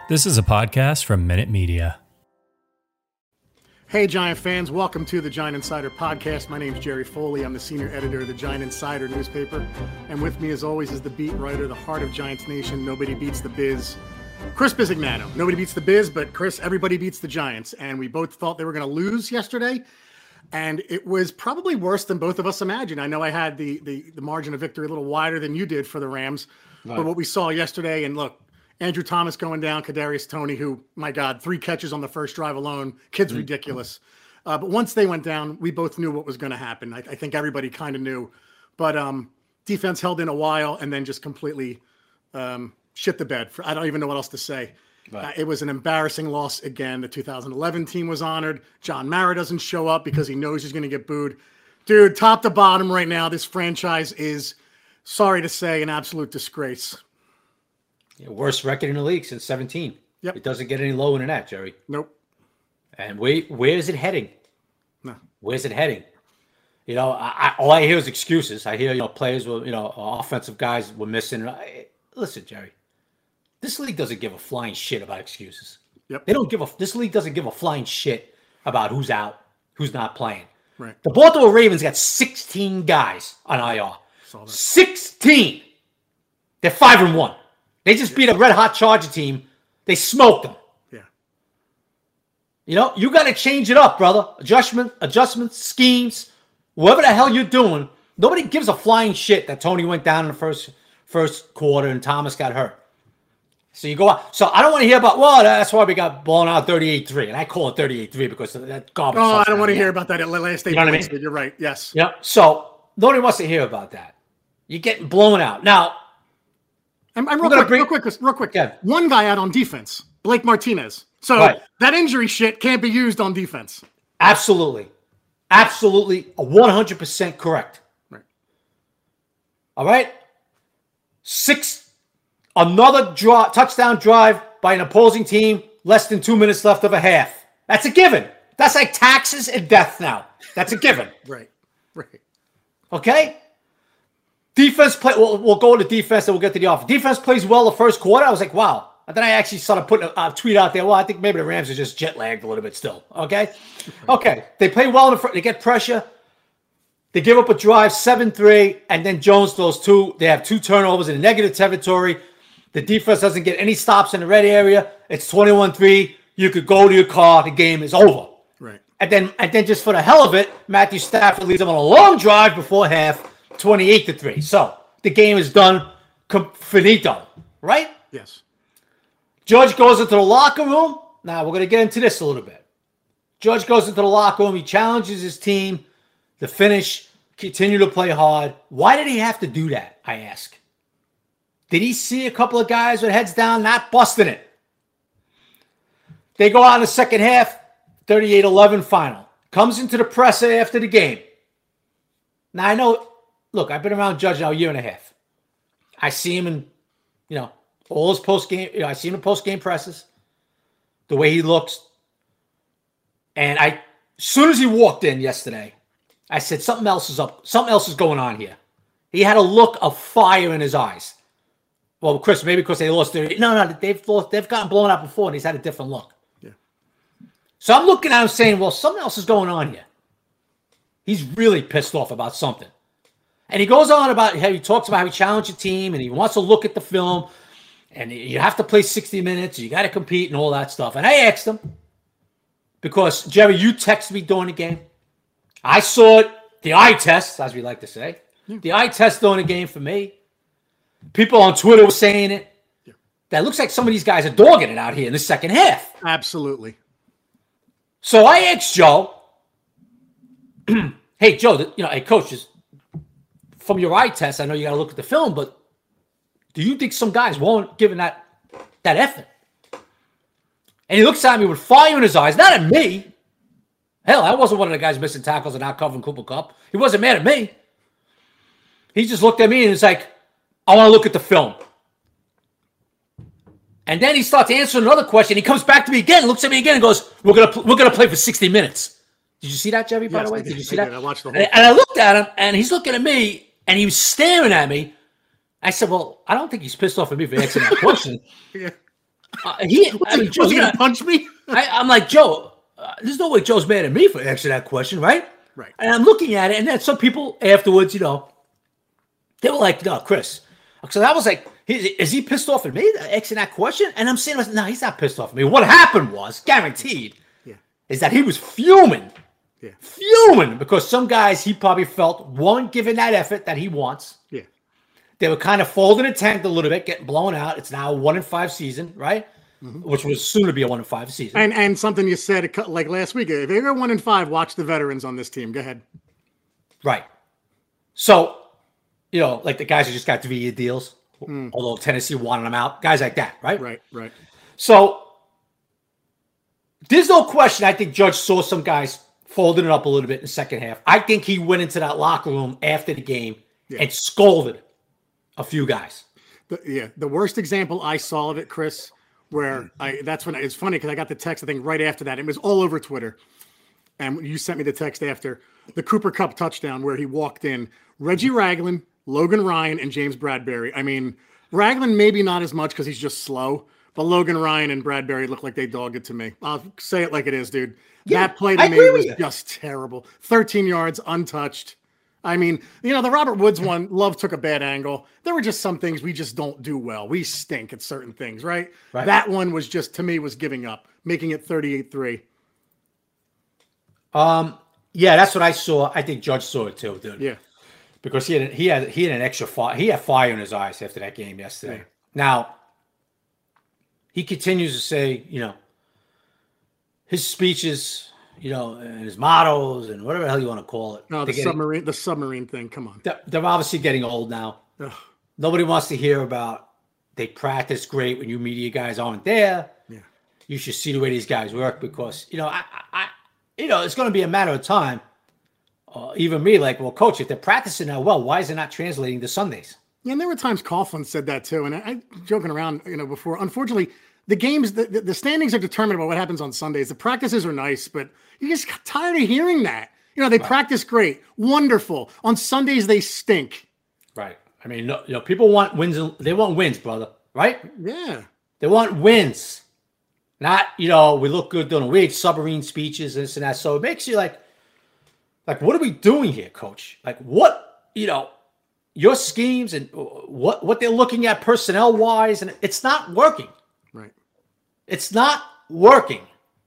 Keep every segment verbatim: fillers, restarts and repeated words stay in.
This is a podcast from Minute Media. Hey, Giant fans. Welcome to the Giant Insider Podcast. My name is Jerry Foley. I'm the senior editor of the Giant Insider newspaper. And with me, as always, is the beat writer, the heart of Giants Nation. Nobody beats the biz. Chris Bisignano. Nobody beats the biz, but Chris, everybody beats the Giants. And we both thought they were going to lose yesterday. And it was probably worse than both of us imagined. I know I had the the, the margin of victory a little wider than you did for the Rams. Right. But what we saw yesterday, and look, Andrew Thomas going down, Kadarius Toney, who, my God, three catches on the first drive alone. Kid's mm-hmm. ridiculous. Uh, but once they went down, we both knew what was going to happen. I, I think everybody kind of knew. But um, defense held in a while and then just completely um, shit the bed. For, I don't even know what else to say. Right. Uh, it was an embarrassing loss again. The two thousand eleven team was honored. John Mara doesn't show up because he knows he's going to get booed. Dude, top to bottom right now, this franchise is, sorry to say, an absolute disgrace. Yeah, worst record in the league since seventeen. Yep. It doesn't get any lower than that, Jerry. Nope. And where, where is it heading? No. Where's it heading? You know, I, I, all I hear is excuses. I hear, you know, players were, you know, offensive guys were missing. I, listen, Jerry, this league doesn't give a flying shit about excuses. Yep. They don't give a, this league doesn't give a flying shit about who's out, who's not playing. Right. The Baltimore Ravens got sixteen guys on I R. sixteen. They're five and one. They just beat a red-hot Charger team. They smoked them. Yeah. You know, you got to change it up, brother. Adjustment, adjustments, schemes, whatever the hell you're doing. Nobody gives a flying shit that Toney went down in the first first quarter and Thomas got hurt. So you go out. So I don't want to hear about, well, that's why we got blown out thirty-eight three. And I call it thirty-eight three because of that garbage. Oh, I don't want to hear about that at last eight. You know what I mean? You're right. Yes. Yep. So nobody wants to hear about that. You're getting blown out. Now, I'm, I'm real, quick, bring, real quick, real quick. Yeah. One guy out on defense, Blake Martinez. So right. That injury shit can't be used on defense. Absolutely. Absolutely one hundred percent correct. Right. All right. Six, another draw, touchdown drive by an opposing team, less than two minutes left of a half. That's a given. That's like taxes and death now. That's a given. Right. Right. Okay? Defense play. We'll, we'll go to defense and we'll get to the offense. Defense plays well the first quarter. I was like, wow. And then I actually started putting a, a tweet out there. Well, I think maybe the Rams are just jet lagged a little bit still. Okay? Okay. They play well in the front. They get pressure. They give up a drive, seven three, and then Jones throws two. They have two turnovers in negative territory. The defense doesn't get any stops in the red area. It's twenty-one three. You could go to your car. The game is over. Right. And then, and then just for the hell of it, Matthew Stafford leads them on a long drive before half. twenty-eight to three. So the game is done. Finito. Right? Yes. Judge goes into the locker room. Now we're going to get into this a little bit. Judge goes into the locker room. He challenges his team to finish, continue to play hard. Why did he have to do that, I ask? Did he see a couple of guys with heads down not busting it? They go out in the second half, thirty-eight eleven final. Comes into the presser after the game. Now I know, look, I've been around Judge now a year and a half. I see him in, you know, all his post-game, you know, I see him in post-game presses, the way he looks. And I, as soon as he walked in yesterday, I said, something else is up. Something else is going on here. He had a look of fire in his eyes. Well, Chris, maybe because they lost their, no, no, they've lost, they've gotten blown out before and he's had a different look. Yeah. So I'm looking at him saying, well, something else is going on here. He's really pissed off about something. And he goes on about how he talks about how he challenged the team and he wants to look at the film and you have to play sixty minutes. You got to compete and all that stuff. And I asked him because, Jerry, you texted me during the game. I saw it, the eye test, as we like to say. The eye test during the game for me. People on Twitter were saying it. Yeah. That looks like some of these guys are dogging it out here in the second half. Absolutely. So I asked Joe, hey, Joe, you know, hey, coach, just from your eye test, I know you got to look at the film, but do you think some guys won't give that, that effort? And he looks at me with fire in his eyes, not at me. Hell, I wasn't one of the guys missing tackles and not covering Cooper Kupp. He wasn't mad at me. He just looked at me and was like, I want to look at the film. And then he starts answering another question. He comes back to me again, looks at me again, and goes, "We're gonna we're gonna play for sixty minutes." Did you see that, Jerry? By yes, the way, did. did you see I that? Did. I watched the whole. And, and I looked at him, and he's looking at me, and he was staring at me. I said, "Well, I don't think he's pissed off at me for answering that question." Yeah. Uh, he, I mean, Joe, Was he you gonna know, punch me? I, I'm like, Joe, uh, there's no way Joe's mad at me for answering that question, right? Right. And I'm looking at it, and then some people afterwards, you know, they were like, no, Chris. So I was like, is he pissed off at me asking that question? And I'm saying, no, he's not pissed off at me. What happened was, guaranteed, Yeah. is that he was fuming. Yeah. Fuming because some guys he probably felt weren't giving that effort that he wants. Yeah. They were kind of folding a tent a little bit, getting blown out. It's now a one in five season, right? Mm-hmm. Which was soon to be a one in five season. And and something you said like last week, if you're one in five, watch the veterans on this team. Go ahead. Right. So, you know, like the guys who just got three-year deals, mm. although Tennessee wanted them out, guys like that, right? Right, right. So there's no question. I think Judge saw some guys folding it up a little bit in the second half. I think he went into that locker room after the game yeah. and scolded a few guys. The, yeah, the worst example I saw of it, Chris, where I that's when it's funny because I got the text, I think, right after that. It was all over Twitter. And you sent me the text after the Cooper Kupp touchdown where he walked in. Reggie Ragland, Logan Ryan, and James Bradbury. I mean, Ragland maybe not as much because he's just slow, but Logan Ryan and Bradbury look like they dogged it to me. I'll say it like it is, dude. Yeah, that play to I me was just terrible. thirteen yards, untouched. I mean, you know, the Robert Woods one, Love took a bad angle. There were just some things we just don't do well. We stink at certain things, right? right. That one was just, to me, was giving up, making it thirty-eight three. Um, yeah, that's what I saw. I think Judge saw it too, dude. Yeah. Because he had he had he had an extra fire. He had fire in his eyes after that game yesterday. Yeah. Now, he continues to say, you know, his speeches, you know, and his mottos and whatever the hell you want to call it. No, the getting, submarine, the submarine thing. Come on. They're, they're obviously getting old now. Ugh. Nobody wants to hear about they practice great when you media guys aren't there. Yeah. You should see the way these guys work because, you know, I, I you know, it's going to be a matter of time. Uh, even me, like, well, coach, if they're practicing that well, why is it not translating to Sundays? Yeah, and there were times Coughlin said that too. And I, I joking around, you know, before. Unfortunately, the games, the, the standings are determined by what happens on Sundays. The practices are nice, but you just got tired of hearing that. You know, they right. practice great, wonderful. On Sundays, they stink. Right. I mean, no, you know, people want wins. They want wins, brother. Right? Yeah. They want wins. Not, you know, we look good doing weird submarine speeches, this and that. So it makes you like, like, what are we doing here, coach? Like, what, you know, your schemes and what, what they're looking at personnel wise, and it's not working. Right. It's not working.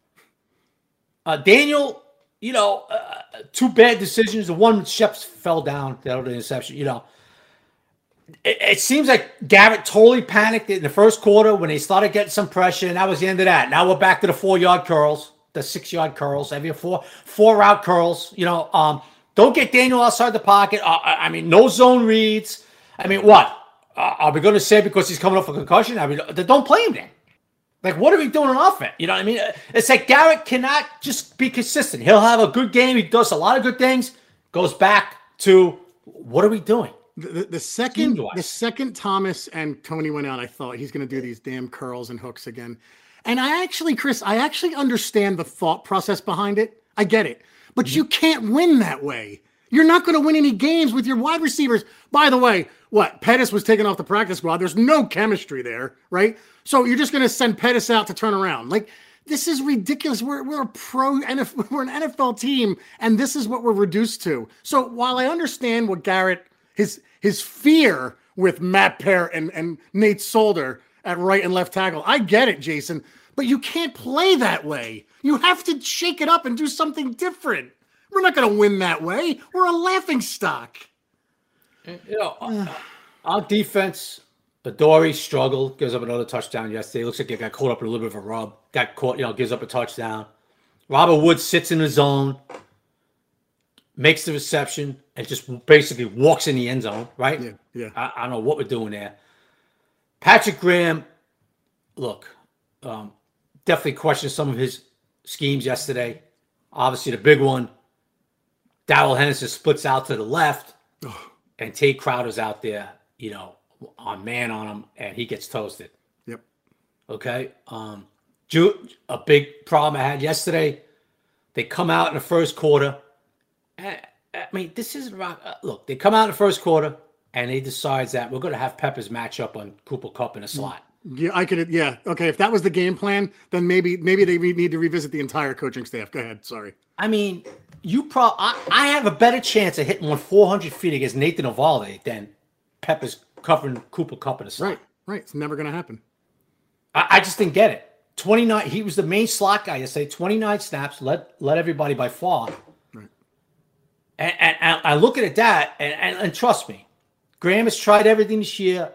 Uh, Daniel, you know, uh, two bad decisions. The one Sheps fell down, the other interception, you know. It, it seems like Garrett totally panicked in the first quarter when they started getting some pressure, and that was the end of that. Now we're back to the four-yard curls, the six-yard curls, every four four-route curls. You know, um, don't get Daniel outside the pocket. Uh, I mean, no zone reads. I mean, what? Uh, are we going to say because he's coming off a concussion? I mean, don't play him then. Like, what are we doing on offense? You know what I mean? It's like Garrett cannot just be consistent. He'll have a good game. He does a lot of good things. Goes back to, what are we doing? The, the, the second the second Thomas and Tony went out, I thought he's going to do these damn curls and hooks again. And I actually, Chris, I actually understand the thought process behind it. I get it. But mm-hmm. you can't win that way. You're not going to win any games with your wide receivers. By the way, what? Pettis was taken off the practice squad. There's no chemistry there, right? So you're just going to send Pettis out to turn around. Like, this is ridiculous. We're we're a pro N F L, we're an N F L team, and this is what we're reduced to. So while I understand what Garrett his his fear with Matt Pear and, and Nate Solder at right and left tackle, I get it, Jason, but you can't play that way. You have to shake it up and do something different. We're not going to win that way. We're a laughing stock. You know, uh, our defense, Adoree struggled, gives up another touchdown yesterday. Looks like he got caught up in a little bit of a rub. Got caught, you know, gives up a touchdown. Robert Woods sits in the zone, makes the reception, and just basically walks in the end zone, right? Yeah, yeah. I, I don't know what we're doing there. Patrick Graham, look, um, definitely questioned some of his schemes yesterday. Obviously, the big one, Darrell Henderson splits out to the left, and Tate Crowder's out there, you know, on man on him, and he gets toasted. Yep. Okay. Um, Ju- a big problem I had yesterday. They come out in the first quarter. I mean, this isn't rock. Uh, look, they come out in the first quarter and they decide that we're going to have Peppers match up on Cooper Kupp in a slot. Yeah, I could. Yeah, okay. If that was the game plan, then maybe maybe they re- need to revisit the entire coaching staff. Go ahead. Sorry. I mean, you probably I, I have a better chance of hitting one four hundred feet against Nathan Ovalde than Peppers covering Cooper Kupp in the slot. Right, right. It's never going to happen. I, I just didn't get it. twenty-nine. He was the main slot guy. You say twenty-nine snaps, led led everybody by far. Right. And, and, and I look at it that, and, and, and trust me, Graham has tried everything this year,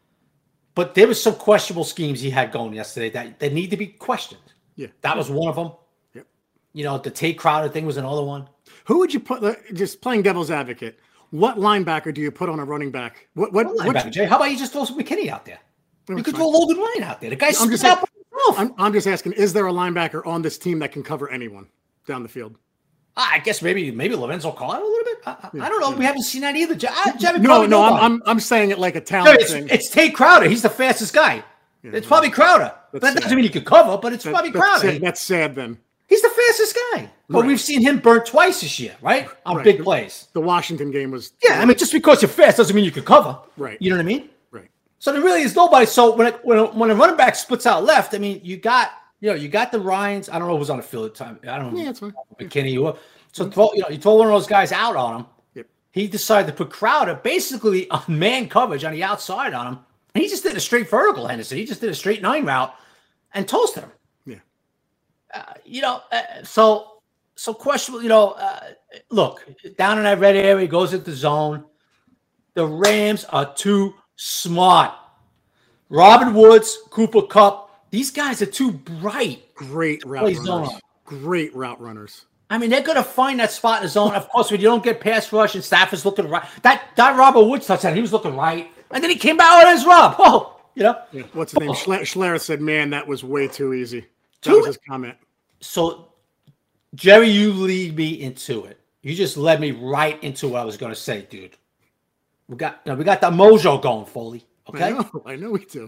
but there was some questionable schemes he had going yesterday that, that need to be questioned. Yeah. That was one of them. Yep. You know, the Tate Crowder thing was another one. Who would you put, just playing devil's advocate, what linebacker do you put on a running back? What, what, What linebacker, Jay? How about you just throw some McKinney out there? No, You it's could fine. throw Logan Ryan out there. The guy's I'm just out by himself. I'm, I'm just asking, is there a linebacker on this team that can cover anyone down the field? I guess maybe maybe Lorenzo Carter a little bit. I, I, I don't know. We haven't seen that either. Jay, I, Jay, No, probably no, I'm, nobody. I'm I'm saying it like a No, talent it's, thing. it's Tate Crowder. He's the fastest guy. it's probably Crowder. But that That's doesn't sad. mean he could cover, but it's That- probably that's, Crowder. sad, that's sad then. He's the fastest guy. But Right. we've seen him burnt twice this year, right? On Right. big plays. The Washington game was Yeah, I mean, just because you're fast doesn't mean you can cover. Right. You know what I mean? right. So there really is nobody. So when it, when a, when a running back splits out left, I mean, you got you know you got the Ryans. I don't know who was on the field at the time. I don't know. Yeah, that's fine. McKinney. Who, so throw, you know, you throw one of those guys out on him. Yep. He decided to put Crowder basically on man coverage on the outside on him. And he just did a straight vertical, Henderson. He just did a straight nine route and toasted him. Yeah. Uh, you know, uh, so so questionable. You know, uh, look down in that red area, goes into the zone. The Rams are too smart. Robin Woods, Cooper Kupp, these guys are too bright. Great route Play runners. zone. Great route runners. I mean, they're going to find that spot in the zone. Of course, when you don't get pass rush and Stafford's looking right. That that Robert Woods touchdown, he was looking right. And then he came out with his Rob. Oh, you know. Yeah. What's his name? Schler, Schler said, "Man, that was way too easy." That Too- was his comment. So, Jerry, you lead me into it. You just led me right into what I was going to say, dude. We got you know, we got that mojo going, Foley. I Okay, know. I know we do.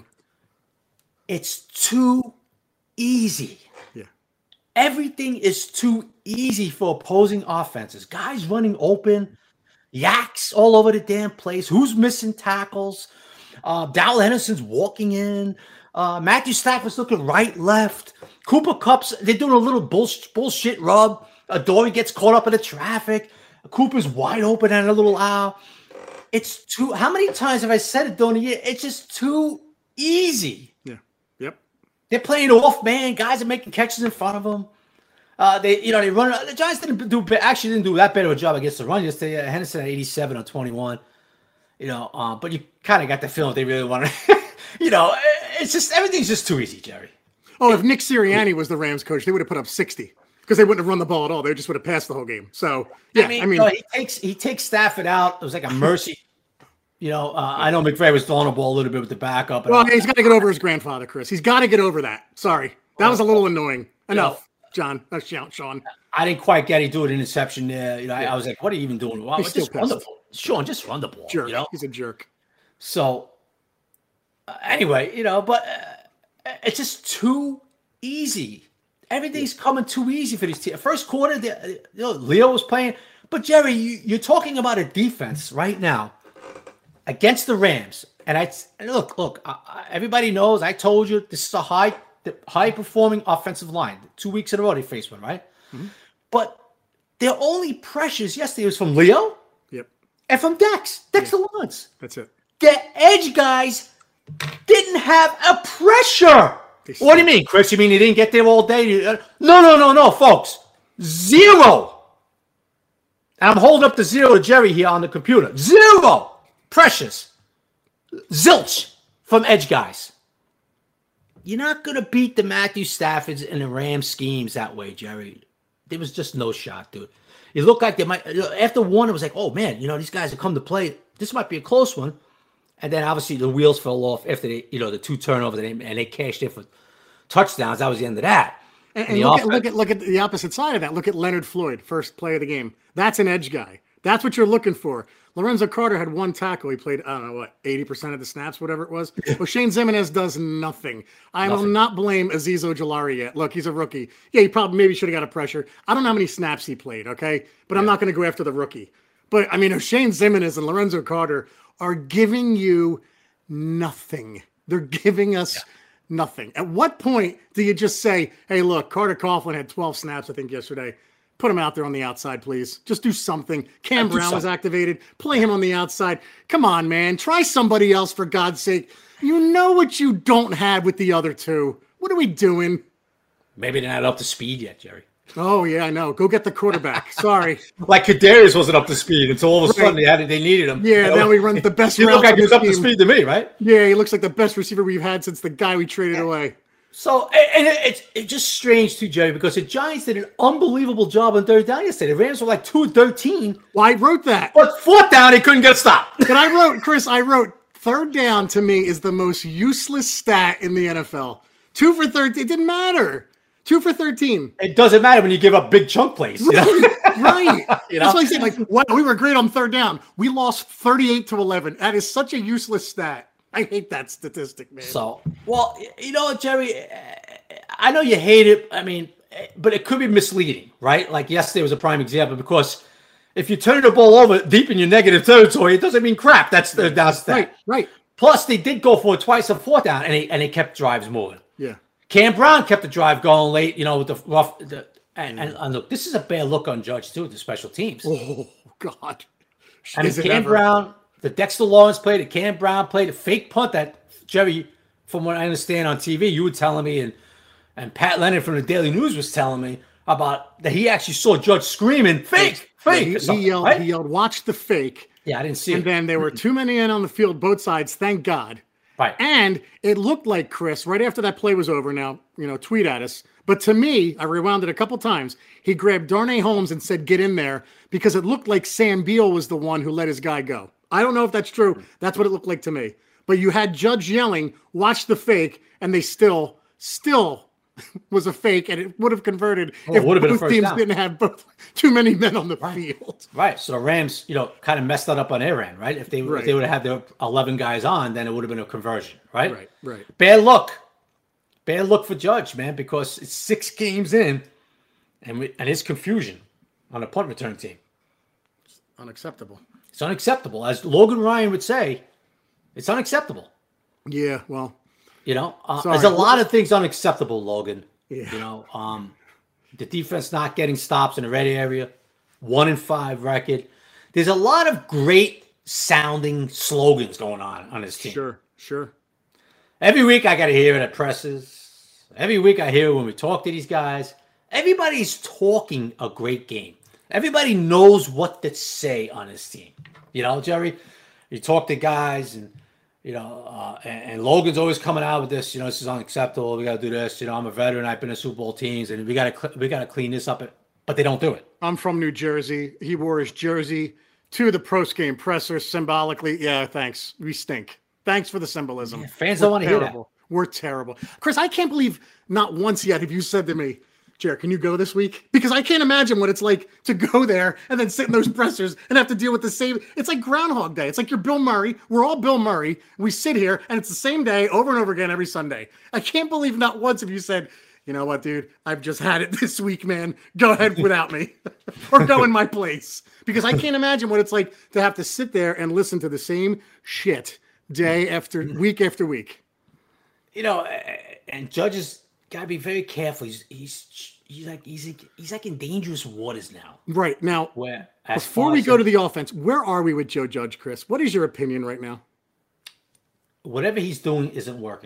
it's too easy. Yeah. Everything is too easy for opposing offenses. Guys running open, yaks all over the damn place. Who's missing tackles? Uh, Darrell Henderson's walking in. Uh, Matthew Stafford's looking right, left. Cooper Kupp's, they're doing a little bullshit, bullshit rub. Adoree gets caught up in the traffic. Cooper's wide open at a little owl. It's too, how many times have I said it during the year? It's just too easy. Yeah. Yep. They're playing off man. Guys are making catches in front of them. Uh, they, you know, they run. The Giants didn't do actually didn't do that better of a job against the run yesterday. Uh, Henderson at eighty-seven on twenty-one. You know, um, but you kind of got the feeling they really want to. You know, it's just everything's just too easy, Jerry. Oh, if Nick Sirianni was the Rams coach, they would have put up sixty because they wouldn't have run the ball at all. They just would have passed the whole game. So yeah, I mean, I mean, you know, he takes he takes Stafford out. It was like a mercy. You know, uh, I know McVay was throwing the ball a little bit with the backup. And well, all. he's got to get over his grandfather, Chris. He's got to get over that. Sorry, that was a little annoying. Enough, John. That's Sean. I didn't quite get he do an interception there. You know, I, I was like, what are you even doing? Wow, He's just still run the pissed. ball. Sean, just run the ball. Jerk. You know? He's a jerk. So, uh, anyway, you know, but uh, it's just too easy. Everything's coming too easy for these teams. First quarter, the, you know, Leo was playing. But, Jerry, you, you're talking about a defense right now against the Rams. And I and look, look, I, I, everybody knows, I told you, this is a high, high-performing offensive line. Two weeks in a row they faced one, right? Mm-hmm. But their only pressures yesterday was from Leo Yep. and from Dex. Dexter yeah. Lawrence. That's it. The edge guys didn't have a pressure. What do you mean, Chris? You mean he didn't get there all day? No, no, no, no, folks. Zero. And I'm holding up the zero to Jerry here on the computer. Zero pressures. Zilch from edge guys. You're not going to beat the Matthew Staffords and the Rams schemes that way, Jerry. There was just no shot, dude. It looked like they might. After one, it was like, oh, man, you know, these guys have come to play. This might be a close one. And then, obviously, the wheels fell off after they, you know, the two turnovers, and they, and they cashed in for touchdowns. That was the end of that. And, and, and look, at, look at look at the opposite side of that. Look at Leonard Floyd, first play of the game. That's an edge guy. That's what you're looking for. Lorenzo Carter had one tackle. He played, I don't know, what, eighty percent of the snaps, whatever it was. Well, Shane Zimenez does nothing. I nothing. will not blame Azeez Ojulari yet. Look, he's a rookie. Yeah, he probably maybe should have got a pressure. I don't know how many snaps he played, okay? But yeah. I'm not going to go after the rookie. But, I mean, if Shane Zimenez and Lorenzo Carter are giving you nothing, They're giving us yeah. nothing. At what point do you just say, hey, look, Carter Coughlin had twelve snaps, I think, yesterday. Put him out there on the outside, please. Just do something. Cam Brown something. was activated. Play him on the outside. Come on, man. Try somebody else, for God's sake. You know what you don't have with the other two. What are we doing? Maybe they're not up to speed yet, Jerry. Oh, yeah, I know. Go get the quarterback. Sorry. Like Kadarius wasn't up to speed until all of a sudden right. they had it, they needed him. Yeah, now he runs the best route. He looked like he was up team. to speed to me, right? Yeah, he looks like the best receiver we've had since the guy we traded yeah. away. So, and it's it's just strange too, Jerry, because the Giants did an unbelievable job on third down yesterday. The Rams were like two and thirteen. Well, I wrote that. But fourth down, they couldn't get a stop. But I wrote, Chris, I wrote, third down to me is the most useless stat in the N F L. Two for thirteen. It didn't matter. Two for thirteen. It doesn't matter when you give up big chunk plays. You know? Right. You know? That's why I said, like, wow, we were great on third down. We lost thirty-eight to eleven. That is such a useless stat. I hate that statistic, man. So, well, you know what, Jerry? I know you hate it. I mean, but it could be misleading, right? Like yesterday was a prime example, because if you turn the ball over deep in your negative territory, it doesn't mean crap. That's the that's that. Right, right. Plus, they did go for it twice on fourth down, and they and they kept drives moving. Yeah. Cam Brown kept the drive going late, you know, with the rough. The, and, and, and look, this is a bad look on Judge too, the special teams. Oh God! I mean, Is it Cam ever? Brown, the Dexter Lawrence played it. Cam Brown played a fake punt that Jerry, from what I understand on T V, you were telling me, and and Pat Leonard from the Daily News was telling me about that he actually saw Judge screaming, "Fake, fake!" Yeah, he, he yelled, right? he yelled, "Watch the fake!" Yeah, I didn't see and it. And then there were too many in on the field, both sides. Thank God. Right. And it looked like, Chris, right after that play was over, now, you know, tweet at us. But to me, I rewound it a couple times. He grabbed Darnay Holmes and said, get in there, because it looked like Sam Beal was the one who let his guy go. I don't know if that's true. That's what it looked like to me. But you had Judge yelling, watch the fake, and they still, still was a fake, and it would have converted oh, if both teams down. didn't have both too many men on the right. field. Right. So the Rams, you know, kind of messed that up on their end, right? If they right. if they would have had their eleven guys on, then it would have been a conversion, right? Right. Right. Bad luck. Bad luck for Judge, man, because it's six games in, and we, and his confusion on the punt return team. It's unacceptable. It's unacceptable. As Logan Ryan would say, it's unacceptable. Yeah, well. You know, uh, there's a lot of things unacceptable, Logan. Yeah. You know, um, the defense not getting stops in the red area, one and five record. There's a lot of great sounding slogans going on on this team. Sure, sure. Every week I got to hear it at presses. Every week I hear it when we talk to these guys. Everybody's talking a great game. Everybody knows what to say on this team. You know, Jerry, you talk to guys and, you know, uh, and, and Logan's always coming out with this, you know, this is unacceptable. We got to do this. You know, I'm a veteran. I've been to Super Bowl teams, and we got to we got to clean this up. But they don't do it. I'm from New Jersey. He wore his jersey to the post game presser symbolically. Yeah, thanks. We stink. Thanks for the symbolism. Yeah, fans We're don't want to hear that. We're terrible. Chris, I can't believe not once yet have you said to me, Jared, can you go this week? Because I can't imagine what it's like to go there and then sit in those pressers and have to deal with the same. It's like Groundhog Day. It's like you're Bill Murray. We're all Bill Murray. We sit here and it's the same day over and over again every Sunday. I can't believe not once have you said, you know what, dude, I've just had it this week, man. Go ahead without me or go in my place. Because I can't imagine what it's like to have to sit there and listen to the same shit day after week after week. You know, and judges got to be very careful. He's, he's, He's like he's like, he's like in dangerous waters now. Right now, where before we go to the offense, where are we with Joe Judge, Chris? What is your opinion right now? Whatever he's doing isn't working.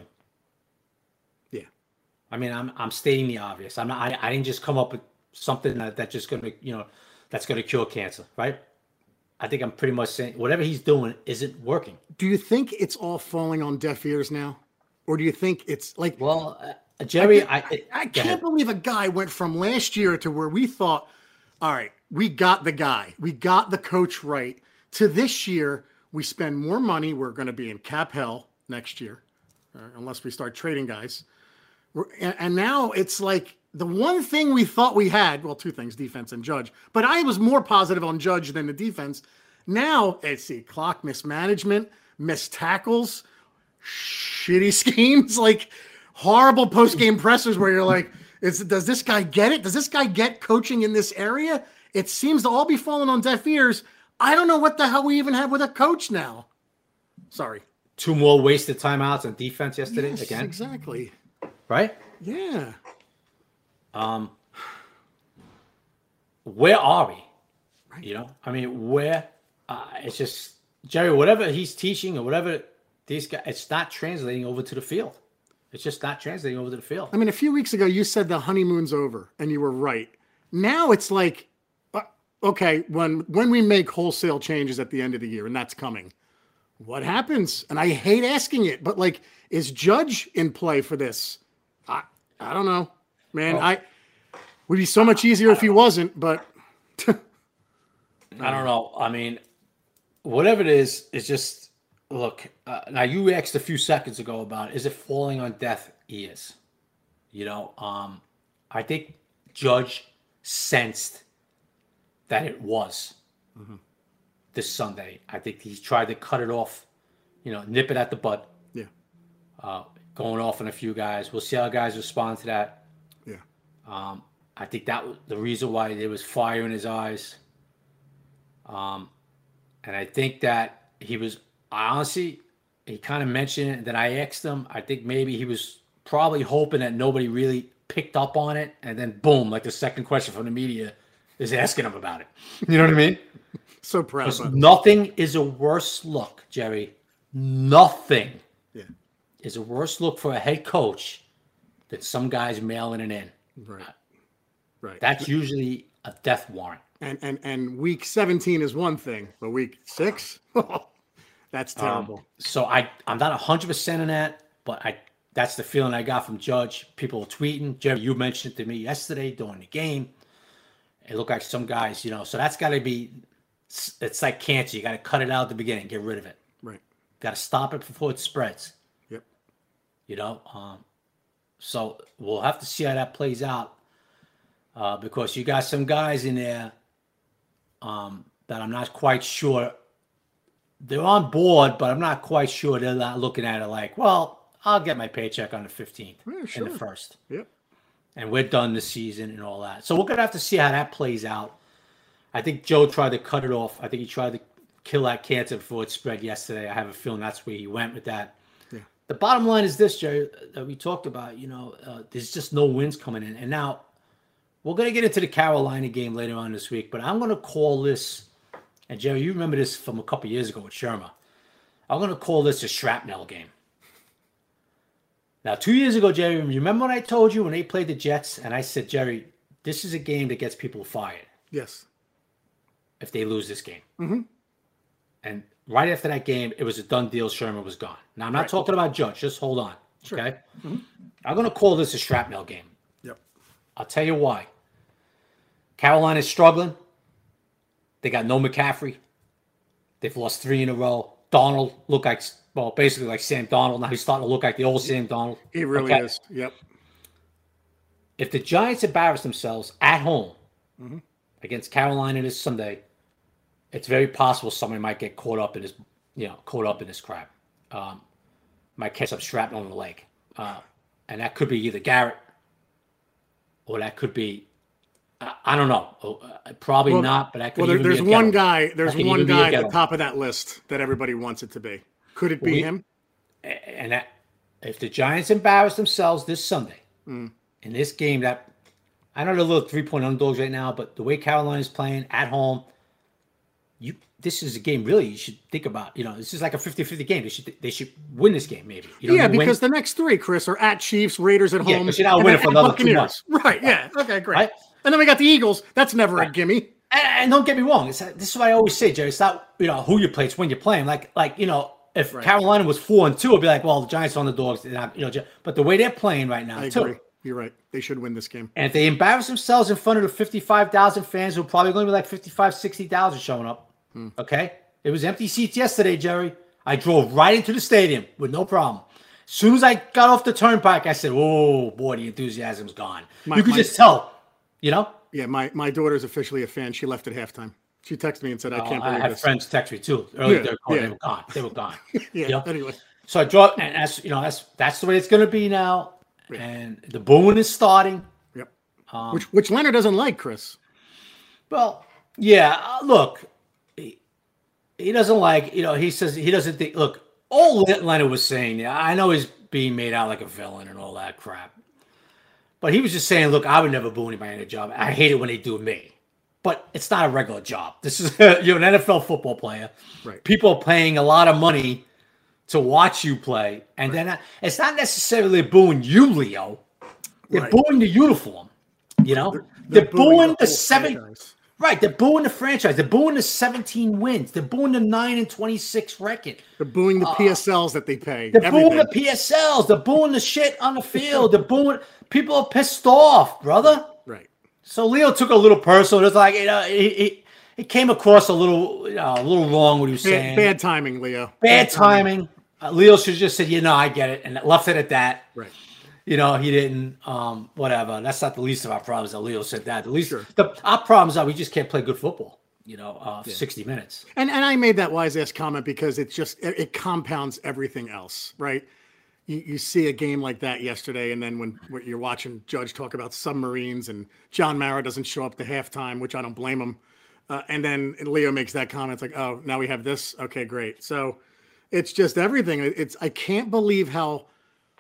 Yeah, I mean, I'm I'm stating the obvious. I'm not. I, I didn't just come up with something that that's just gonna you know that's gonna cure cancer, right? I think I'm pretty much saying whatever he's doing isn't working. Do you think it's all falling on deaf ears now, or do you think it's like well? Uh, Jerry, I, I, I, I can't believe a guy went from last year to where we thought, all right, we got the guy, we got the coach right, to this year, we spend more money. We're going to be in cap hell next year, uh, unless we start trading guys. We're, and, and now it's like the one thing we thought we had, well, two things, defense and Judge, but I was more positive on Judge than the defense. Now it's the clock mismanagement, missed tackles, shitty schemes, like horrible post-game pressers where you're like, is, does this guy get it? Does this guy get coaching in this area? It seems to all be falling on deaf ears. I don't know what the hell we even have with a coach now. Sorry. two more wasted timeouts on defense yesterday yes, again. Exactly. Right? Yeah. Um, where are we? Right. You know, I mean, where? Uh, it's just Jerry. Whatever he's teaching or whatever these guys, it's not translating over to the field. It's just not translating over to the field. I mean, a few weeks ago you said the honeymoon's over, and you were right. Now it's like, uh, okay, when when we make wholesale changes at the end of the year, and that's coming, what happens? And I hate asking it, but like, is Judge in play for this? I I don't know, man. Oh. I would be so much easier if he wasn't, but I don't know. I mean, whatever it is, it's just look. Uh, now you asked a few seconds ago about is it falling on deaf ears? You know, um, I think Judge sensed that it was mm-hmm. this Sunday. I think he tried to cut it off, you know, nip it at the bud. Yeah. Uh, going off on a few guys. We'll see how guys respond to that. Yeah. Um, I think that was the reason why there was fire in his eyes. Um, and I think that he was, I honestly, he kind of mentioned it. And then I asked him, I think maybe he was probably hoping that nobody really picked up on it. And then boom, like the second question from the media is asking him about it. You know what I mean? So proud of him. Nothing is a worse look, Jerry. Nothing yeah. is a worse look for a head coach than some guys mailing it in. Right. Right. That's usually a death warrant. And and and week seventeen is one thing, but week six, that's terrible. Um, so I I'm not a hundred percent in that, but I that's the feeling I got from Judge. People were tweeting. Jerry, you mentioned it to me yesterday during the game. It looked like some guys, you know. So that's got to be. It's like cancer. You got to cut it out at the beginning, get rid of it. Right. Got to stop it before it spreads. Yep. You know. Um. So we'll have to see how that plays out. Uh, because you got some guys in there um, that I'm not quite sure they're on board, but I'm not quite sure they're not looking at it like, well, I'll get my paycheck on the fifteenth yeah, sure. in the first. Yep. And we're done this season and all that. So we're going to have to see how that plays out. I think Joe tried to cut it off. I think he tried to kill that cancer before it spread yesterday. I have a feeling that's where he went with that. Yeah. The bottom line is this, Jerry, that we talked about, you know, uh, there's just no wins coming in. And now, we're going to get into the Carolina game later on this week, but I'm going to call this, and Jerry, you remember this from a couple years ago with Sherma. I'm going to call this a shrapnel game. Now, two years ago, Jerry, you remember when I told you when they played the Jets, and I said, Jerry, this is a game that gets people fired. Yes. If they lose this game. Mm-hmm. And right after that game, it was a done deal. Sherman was gone. Now, I'm not right. talking about Judge. Just hold on. Sure. Okay? Mm-hmm. I'm going to call this a shrapnel game. Yep. I'll tell you why. Carolina's struggling. They got no McCaffrey. They've lost three in a row. Donald looked like, well, basically like Sam Donald. Now he's starting to look like the old Sam Donald. He really okay. is. Yep. If the Giants embarrass themselves at home mm-hmm. against Carolina this Sunday, it's very possible somebody might get caught up in this, you know, caught up in this crap. Um, might catch up shrapnel on the leg. Uh, and that could be either Garrett or that could be I don't know. Uh, probably well, not, but that could well, even there's be a one ghetto. guy. There's one guy at the top of that list that everybody wants it to be. Could it be we, him? And that, if the Giants embarrass themselves this Sunday mm. in this game, that I know they're a little three-point underdogs right now, but the way Carolina's playing at home, you this is a game really you should think about. You know, this is like a fifty-fifty game. They should they should win this game maybe. You yeah, because win. the next three, Chris, are at Chiefs, Raiders at yeah, home. Yeah, you're not winning for another two months. Right? Yeah. Okay. Great. Right? And then we got the Eagles. That's never right. a gimme. And, and don't get me wrong. It's, this is what I always say, Jerry. It's not you know who you play. It's when you're playing. Like like you know, if right. Carolina was four and two, it'd be like, well, the Giants are on the dogs. You know, but the way they're playing right now, I too. agree. You're right. They should win this game. And if they embarrass themselves in front of the fifty-five thousand fans, who are probably going to be like fifty-five, sixty thousand showing up. Hmm. Okay, it was empty seats yesterday, Jerry. I drove right into the stadium with no problem. As soon as I got off the turnpike, I said, "Oh boy, the enthusiasm's gone." My, you could my, just tell, you know. Yeah, my, my daughter's officially a fan. She left at halftime. She texted me and said, "I can't uh, believe I have this." friends text me too. Earlier, yeah, yeah. yeah. They were gone. They were gone. yeah. You know? Anyway, so I drove, and that's you know that's that's the way it's going to be now. Yeah. And the booing is starting. Yep. Um, which which Leonard doesn't like, Chris. Well, yeah. Uh, look, he, he doesn't like. You know, he says he doesn't think. Look, all Leonard was saying, I know he's being made out like a villain and all that crap. But he was just saying, look, I would never boo anybody in a job. I hate it when they do me. But it's not a regular job. This is you're an N F L football player. Right. People are paying a lot of money to watch you play. And right. then it's not necessarily booing you, Leo. They're right. booing the uniform. You know? They're, they're, they're booing, booing the, the seven. Franchise. Right. They're booing the franchise. They're booing the seventeen wins. They're booing the nine and twenty-six record. They're booing the uh, P S Ls that they pay. They're everything. booing the P S Ls. They're booing the shit on the field. They're booing. People are pissed off, brother. Right. So Leo took a little personal. It's like, you know, it, it came across a little, you know, a little wrong what he was bad, saying. Bad timing, Leo. Bad, bad timing. timing. Uh, Leo should have just said, you know, I get it, and left it at that. Right. You know, he didn't. Um, whatever. That's not the least of our problems that Leo said that. The least, sure. the our problems are we just can't play good football. You know, uh, yeah. sixty minutes. And and I made that wise ass comment because it's just it, it compounds everything else, right? You, you see a game like that yesterday, and then when, when you're watching Judge talk about submarines and John Mara doesn't show up to halftime, which I don't blame him. Uh, and then Leo makes that comment. It's like, oh, now we have this. Okay, great. So it's just everything. It's I can't believe how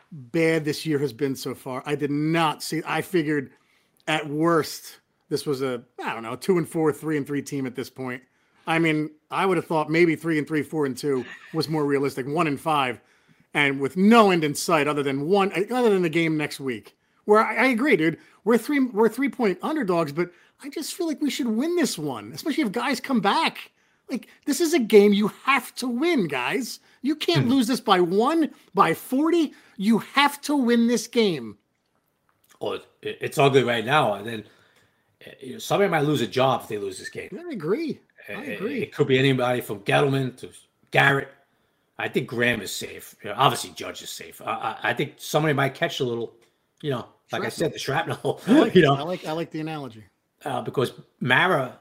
bad this year has been so far. I did not see. I figured at worst this was a I don't know two and four, three and three team at this point. I mean, I would have thought maybe three and three, four and two was more realistic. One and five. And with no end in sight other than one, other than the game next week, where I, I agree, dude, we're three, we're three point underdogs, but I just feel like we should win this one, especially if guys come back. Like this is a game you have to win, guys. You can't hmm. lose this by one, by forty. You have to win this game. Oh, it's ugly right now. And then you know, somebody might lose a job if they lose this game. I agree. I agree. It, it could be anybody from Gettleman to Garrett. I think Graham is safe. You know, obviously, Judge is safe. I, I, I think somebody might catch a little, you know, like shrapnel. I said, the shrapnel. I like, you know, I like I like the analogy uh, because Mara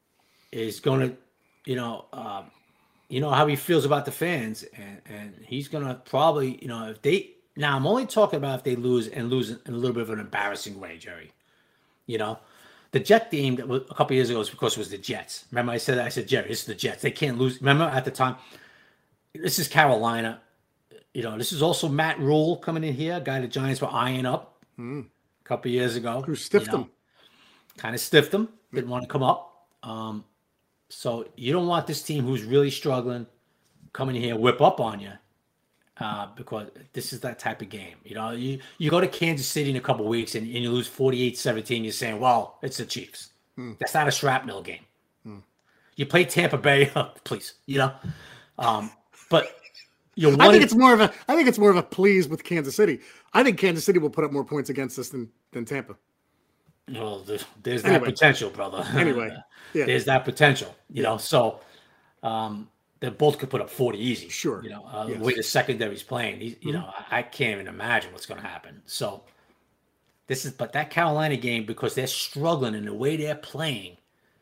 is going to, you know, um, you know how he feels about the fans, and and he's going to probably, you know, if they now I'm only talking about if they lose and lose in a little bit of an embarrassing way, Jerry. You know, the Jet theme that was a couple of years ago was because it was the Jets. Remember, I said that? I said, Jerry, it's the Jets. They can't lose. Remember at the time. This is Carolina. You know, this is also Matt Rule coming in here, a guy the Giants were eyeing up mm. a couple of years ago. Who stiffed you know, him. Kind of stiffed him. Didn't want to come up. Um, so you don't want this team who's really struggling coming in here, whip up on you uh, because this is that type of game. You know, you, you go to Kansas City in a couple of weeks and, and you lose forty-eight seventeen. You're saying, well, it's the Chiefs. Mm. That's not a shrapnel game. Mm. You play Tampa Bay, please, you know. Um, But you I think it's more of a I think it's more of a please with Kansas City. I think Kansas City will put up more points against us than than Tampa. Well, there's, there's anyway. that potential, brother. Anyway, yeah. there's that potential. You know, so um, they both could put up forty easy. Sure. You know, uh, yes. the way the secondary's playing, you mm-hmm. know, I, I can't even imagine what's going to happen. So this is, but that Carolina game, because they're struggling in the way they're playing,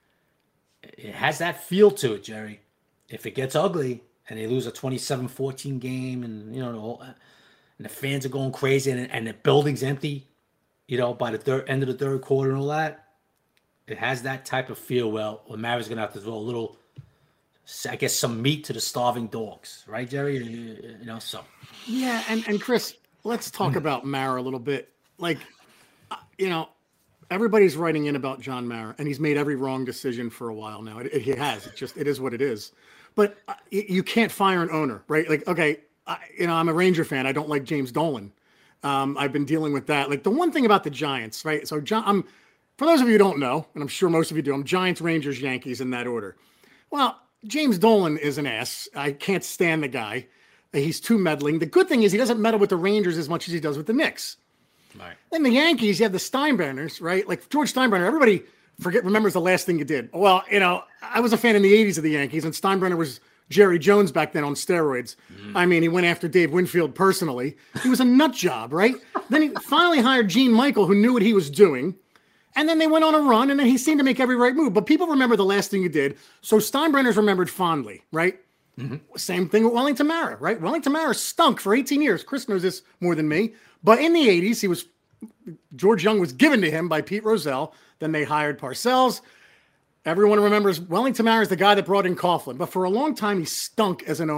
it has that feel to it, Jerry. If it gets ugly. And they lose a twenty-seven fourteen game, and you know, the whole, and the fans are going crazy, and, and the building's empty, you know, by the third end of the third quarter and all that. It has that type of feel. Well, well Mary's going to have to throw a little, I guess, some meat to the starving dogs, right, Jerry? You, you know, so yeah. And and Chris, let's talk about Mara a little bit. Like, you know, everybody's writing in about John Mara, and he's made every wrong decision for a while now. It, it, he has. It just it is what it is. But uh, you can't fire an owner, right? Like, okay, I, you know, I'm a Ranger fan. I don't like James Dolan. Um, I've been dealing with that. Like the one thing about the Giants, right? So, John, I'm for those of you who don't know, and I'm sure most of you do, I'm Giants, Rangers, Yankees in that order. Well, James Dolan is an ass. I can't stand the guy. He's too meddling. The good thing is he doesn't meddle with the Rangers as much as he does with the Knicks. Right. Then the Yankees, you have the Steinbrenners, right? Like George Steinbrenner. Everybody forget remembers the last thing you did. Well, you know, I was a fan in the eighties of the Yankees, and Steinbrenner was Jerry Jones back then on steroids. Mm. I mean, he went after Dave Winfield personally. He was a nut job, right? Then he finally hired Gene Michael, who knew what he was doing. And then they went on a run, and then he seemed to make every right move. But people remember the last thing you did. So Steinbrenner's remembered fondly, right? Mm-hmm. Same thing with Wellington Mara, right? Wellington Mara stunk for eighteen years. Chris knows this more than me. But in the eighties, he was George Young was given to him by Pete Rozelle. Then they hired Parcells. Everyone remembers Wellington Mara is the guy that brought in Coughlin. But for a long time, he stunk as an owner.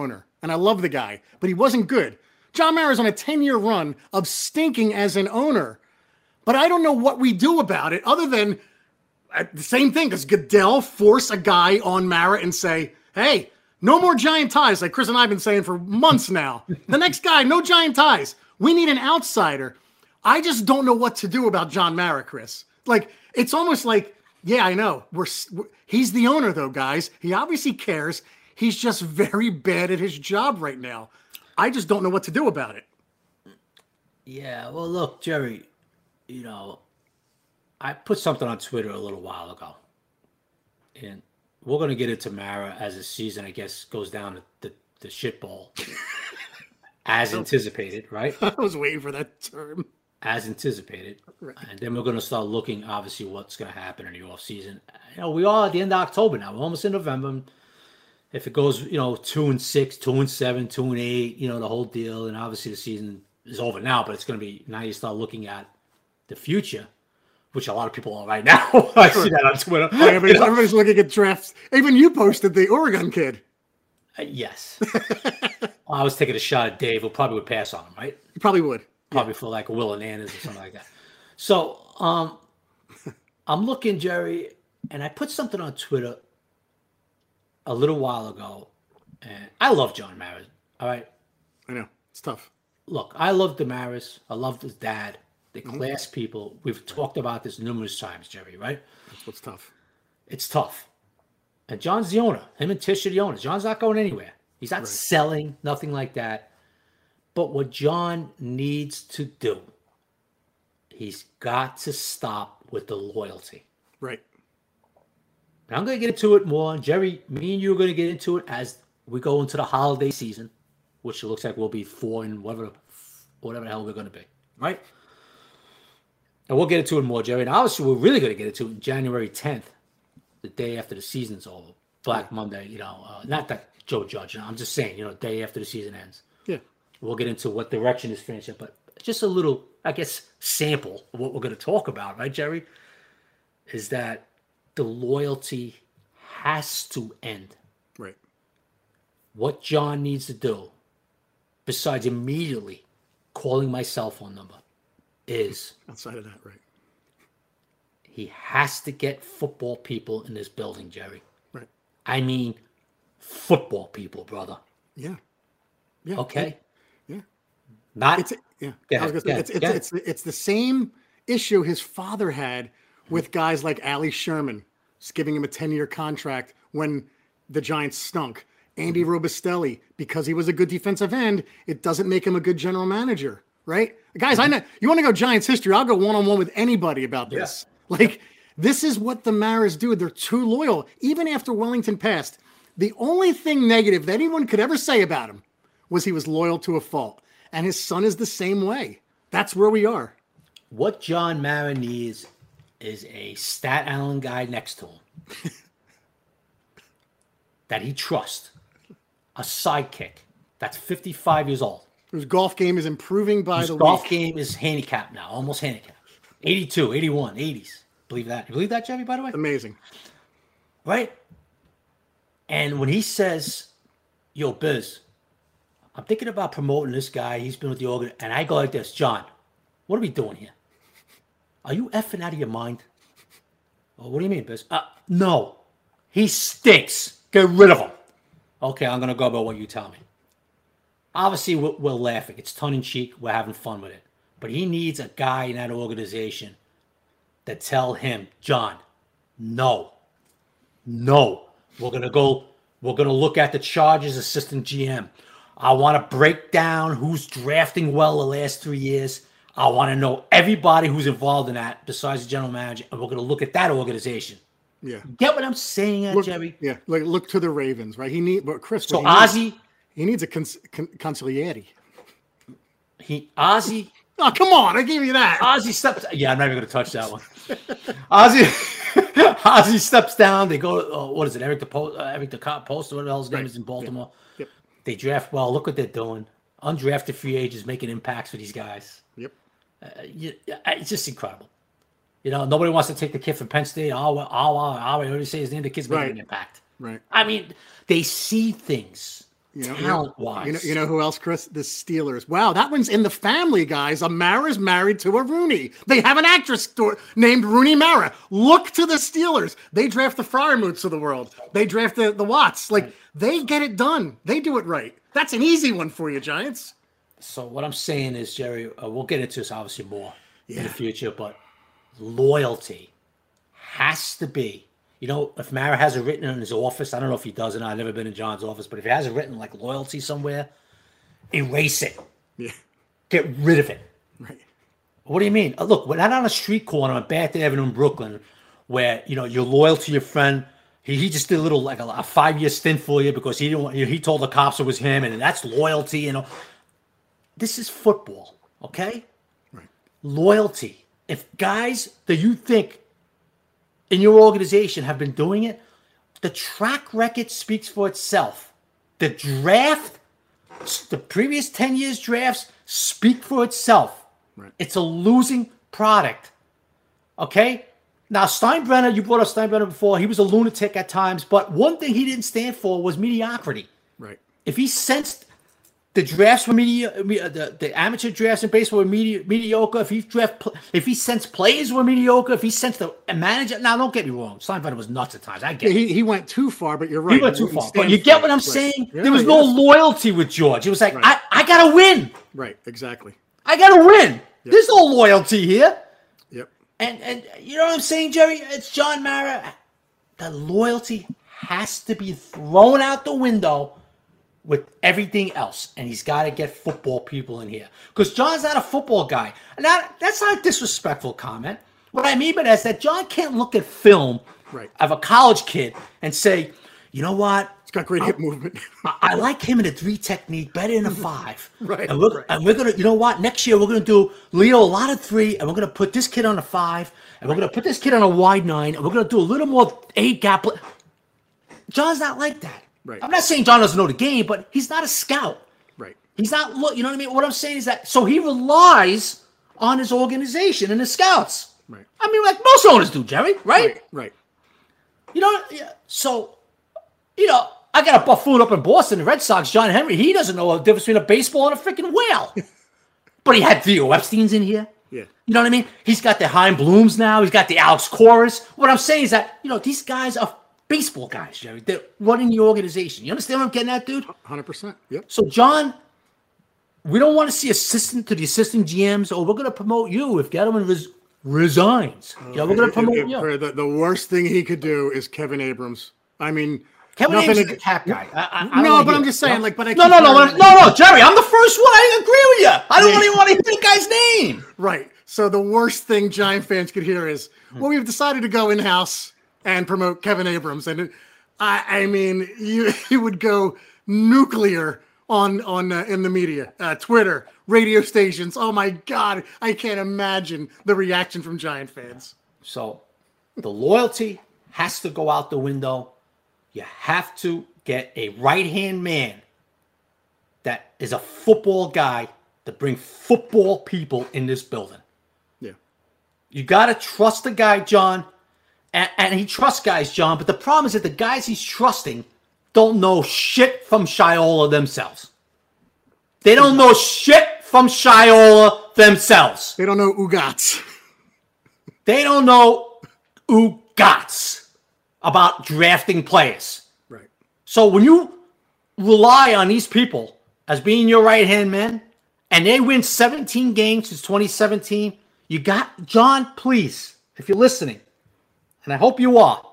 and I love the guy, but he wasn't good. John Mara's on a ten-year run of stinking as an owner, but I don't know what we do about it other than uh, the same thing. Does Goodell force a guy on Mara and say, hey, no more giant ties, like Chris and I have been saying for months now. The next guy, no giant ties. We need an outsider. I just don't know what to do about John Mara, Chris. Like, it's almost like, yeah, I know. We're, we're he's the owner, though, guys. He obviously cares. He's just very bad at his job right now. I just don't know what to do about it. Yeah, well, look, Jerry, you know, I put something on Twitter a little while ago, and we're going to get into Mara as the season, I guess, goes down the, the, the shit bowl, as anticipated, right? I was waiting for that term. As anticipated. Right. And then we're going to start looking, obviously, what's going to happen in the offseason. You know, we are at the end of October now. We're almost in November. If it goes, you know, two and six, two and seven, two and eight, you know, the whole deal, and obviously the season is over now, but it's going to be, now you start looking at the future, which a lot of people are right now. I see that on Twitter. Everybody's, everybody's looking at drafts. Even you posted the Oregon kid. Uh, yes. Well, I was taking a shot at Dave, who probably would pass on him, right? You probably would. Probably yeah. For like a Will and Anna's or something like that. So um, I'm looking, Jerry, and I put something on Twitter a little while ago, and I love John Mara. All right. I know. It's tough. Look, I love Damaris. I love his dad. They're Mm-hmm. class people. We've talked about this numerous times, Jerry, right? That's what's tough. It's tough. And John's the owner. Him and Tish are the owners. John's not going anywhere. He's not Right. selling, nothing like that. But what John needs to do, he's got to stop with the loyalty. Right. And I'm going to get into it more. Jerry, me and you are going to get into it as we go into the holiday season, which it looks like we'll be four and whatever, whatever the hell we're going to be, right? And we'll get into it more, Jerry. And obviously, we're really going to get into it January tenth, the day after the season's over. Black Monday, you know, uh, not that Joe Judge. You know, I'm just saying, you know, day after the season ends. Yeah. We'll get into what direction is finished, but just a little, I guess, sample of what we're going to talk about, right, Jerry? Is that the loyalty has to end. Right. What John needs to do, besides immediately calling my cell phone number, is outside of that, right? He has to get football people in this building, Jerry. Right. I mean, football people, brother. Yeah. Yeah. Okay. Yeah. Not. It's yeah. Yeah, I was gonna say yeah, it's it's, yeah. it's it's the same issue his father had with guys like Ali Sherman, just giving him a ten-year contract when the Giants stunk. Andy Robustelli, because he was a good defensive end, it doesn't make him a good general manager, right? Guys, I know you want to go Giants history. I'll go one-on-one with anybody about this. Yeah. Like, this is what the Maras do. They're too loyal. Even after Wellington passed, the only thing negative that anyone could ever say about him was he was loyal to a fault. And his son is the same way. That's where we are. What John Mara needs is a Stat Allen guy next to him that he trusts, a sidekick that's fifty-five years old. His golf game is improving by His the golf week. game is handicapped now, almost handicapped. eighty-two, eighty-one, eighties. Believe that? You believe that, Jimmy, by the way? Amazing. Right? And when he says, yo, Biz, I'm thinking about promoting this guy. He's been with the organ. And I go like this, John, what are we doing here? Are you effing out of your mind? Oh, what do you mean, Biz? Uh, no. He stinks. Get rid of him. Okay, I'm going to go by what you tell me. Obviously, we're, we're laughing. It's tongue-in-cheek. We're having fun with it. But he needs a guy in that organization that tell him, John, no. No. We're going to go, we're going to look at the Chargers assistant G M. I want to break down who's drafting well the last three years. I want to know everybody who's involved in that besides the general manager, and we're going to look at that organization. Yeah. Get what I'm saying, uh, Look, Jerry? yeah. Like, look to the Ravens, right? He need, but Chris. So what he Ozzy, needs, he needs a cons, con, consigliere. he Ozzy, Oh, come on! I gave you that. Ozzy steps. Yeah, I'm not even going to touch that one. Ozzy, Ozzy steps down. They go. Uh, what is it? Eric the Post, uh, Eric the Cop Post, or what the hell his name Right. is in Baltimore. Yep. They draft well. Look what they're doing. Undrafted free agents making impacts for these guys. Yep. Uh, you, it's just incredible. You know, nobody wants to take the kid from Penn State. Oh, well, oh, oh, oh I already say his name. The kid's making Right. an impact. Right. I mean, they see things You know, talent-wise. You know, you know who else, Chris? The Steelers. Wow, that one's in the family, guys. A Mara's married to a Rooney. They have an actress sto- named Rooney Mara. Look to the Steelers. They draft the Freiermuths of the world. They draft the, the Watts. Like, they get it done. They do it right. That's an easy one for you, Giants. So what I'm saying is, Jerry, uh, we'll get into this obviously more yeah. in the future, but loyalty has to be. You know, if Mara has it written in his office, I don't know if he does or not. I've never been in John's office, but if he has it written like loyalty somewhere, erase it. Yeah. Get rid of it. Right. What do you mean? Uh, look, we're not on a street corner on Bath Avenue in Brooklyn where, you know, you're loyal to your friend. He he just did a little, like a, a five-year stint for you because he didn't want, he told the cops it was him, and that's loyalty, you know. This is football, okay? Right. Loyalty. If guys that you think in your organization have been doing it, the track record speaks for itself. The draft, the previous ten years drafts speak for itself. Right. It's a losing product. Okay? Now, Steinbrenner, you brought up Steinbrenner before. He was a lunatic at times, but one thing he didn't stand for was mediocrity. Right. If he sensed the drafts were medi- the, the amateur drafts in baseball were medi- mediocre. If he draft, if he sensed players were mediocre, if he sensed the manager, now don't get me wrong, Steinbrenner was nuts at times. I get yeah, it. he he went too far, but you're right. He went too far. But you get what I'm right. saying? Yeah, there was no yes. loyalty with George. It was like, right. I, I gotta win. Right. Exactly. I gotta win. Yep. There's no loyalty here. Yep. And and you know what I'm saying, Jerry? It's John Mara. The loyalty has to be thrown out the window with everything else, and he's got to get football people in here because John's not a football guy. And that, that's not a disrespectful comment. What I mean by that is that John can't look at film right. of a college kid and say, you know what? He's got great I, hip movement. I, I like him in a three technique better than a five. right. And we're, right. and we're going to, you know what? Next year we're going to do Leo a lot of three, and we're going to put this kid on a five, and we're going to put this kid on a wide nine, and we're going to do a little more eight gap. John's not like that. Right. I'm not saying John doesn't know the game, but he's not a scout. Right. He's not, look, you know what I mean? What I'm saying is that, so he relies on his organization and his scouts. Right. I mean, like most owners do, Jerry, right? Right. Right. You know, yeah, so, you know, I got a buffoon up in Boston, the Red Sox, John Henry. He doesn't know the difference between a baseball and a freaking whale. But he had Theo Epstein's in here. Yeah. You know what I mean? He's got the Heim Blooms now. He's got the Alex Coras. What I'm saying is that, you know, these guys are baseball guys, Jerry. They're running the organization. You understand what I'm getting at, dude? one hundred percent. Yep. So, John, we don't want to see assistant to the assistant G Ms. Oh, we're going to promote you if Gettleman res- resigns. Oh, yeah, we're going to promote it, it, you. The, the worst thing he could do is Kevin Abrams. I mean, Kevin Abrams is the cap guy. I, I, I no, but I'm just saying, no? like, but I no, no, no, no, no, no, Jerry, I'm the first one. I agree with you. I don't yeah. even want to hear the guy's name. Right. So the worst thing Giant fans could hear is, well, we've decided to go in house and promote Kevin Abrams, and I, I mean, you you would go nuclear on on uh, in the media, uh, Twitter, radio stations. Oh my God, I can't imagine the reaction from Giant fans. So the loyalty has to go out the window. You have to get a right-hand man that is a football guy to bring football people in this building. Yeah. You got to trust the guy, John, and, and he trusts guys, John, but the problem is that the guys he's trusting don't know shit from Shiola themselves. They don't know shit from Shiola themselves. They don't know Ugats. They don't know Ugats about drafting players. Right. So when you rely on these people as being your right-hand men, and they win seventeen games since twenty seventeen, you got, John, please, if you're listening, and I hope you are,